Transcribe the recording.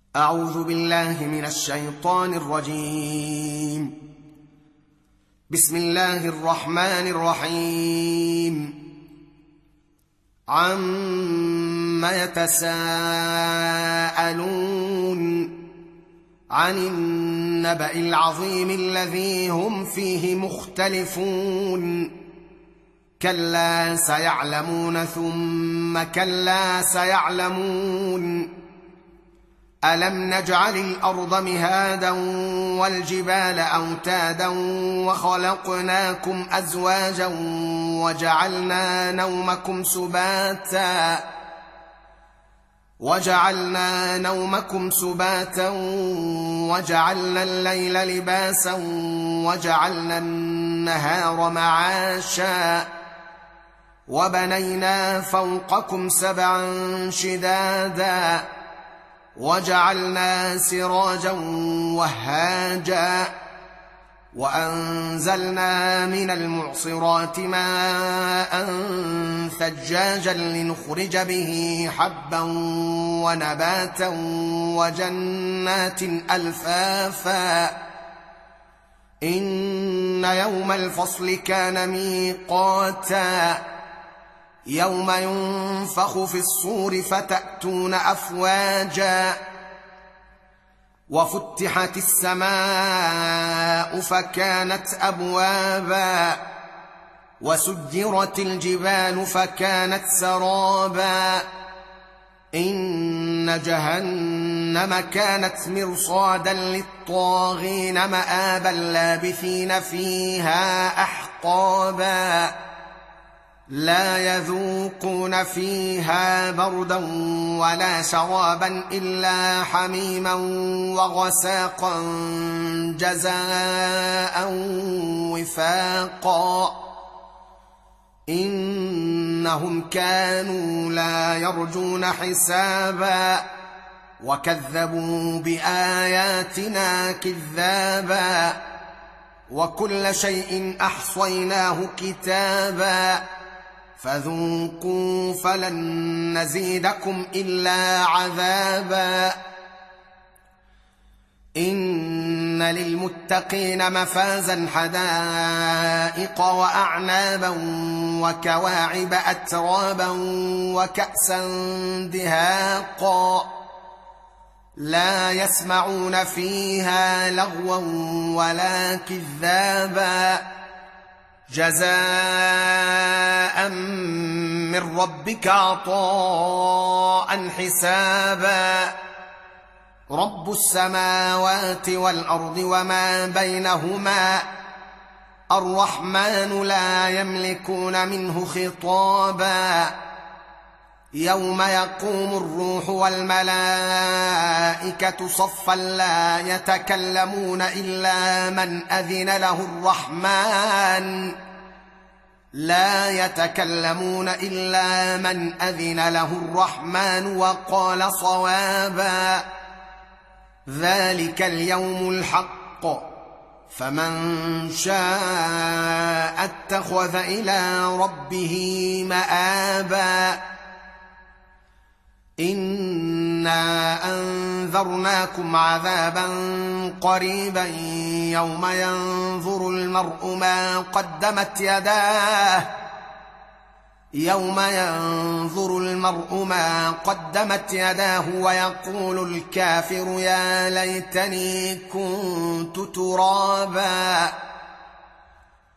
أعوذ بالله من الشيطان الرجيم. بسم الله الرحمن الرحيم. عَمَّ يتساءلون عن النبأ العظيم الذي هم فيه مختلفون كلا سيعلمون ثم كلا سيعلمون ألم نجعل الأرض مهادا والجبال أوتادا وخلقناكم أزواجا وجعلنا نومكم سباتا وجعلنا الليل لباسا وجعلنا النهار معاشا وبنينا فوقكم سبعا شدادا وجعلنا سراجا وهاجا وأنزلنا من المعصرات ماء ثجاجا لنخرج به حبا ونباتا وجنات ألفافا إن يوم الفصل كان ميقاتا يوم ينفخ في الصور فتأتون أفواجا وفتحت السماء فكانت أبوابا وسجرت الجبال فكانت سرابا إن جهنم كانت مرصادا للطاغين مآبا لابثين فيها أحقابا لا يذوقون فيها بردا ولا شرابا إلا حميما وغساقا جزاء وفاقا إنهم كانوا لا يرجون حسابا وكذبوا بآياتنا كذابا وكل شيء أحصيناه كتابا فذوقوا فلن نزيدكم إلا عذابا إن للمتقين مفازا حدائق وأعنابا وكواعب أترابا وكأسا دهاقا لا يسمعون فيها لغوا ولا كذابا جزاء من ربك عطاء حسابا رب السماوات والأرض وما بينهما الرحمن لا يملكون منه خطابا يوم يقوم الروح والملائكة صفا لا يتكلمون إلا من أذن له الرحمن وقال صوابا ذلك اليوم الحق فمن شاء اتخذ إلى ربه مآبا إنا أنذرناكم عذابا قريبا يوم ينظر المرء ما قدمت يداه ويقول الكافر يا ليتني كنت ترابا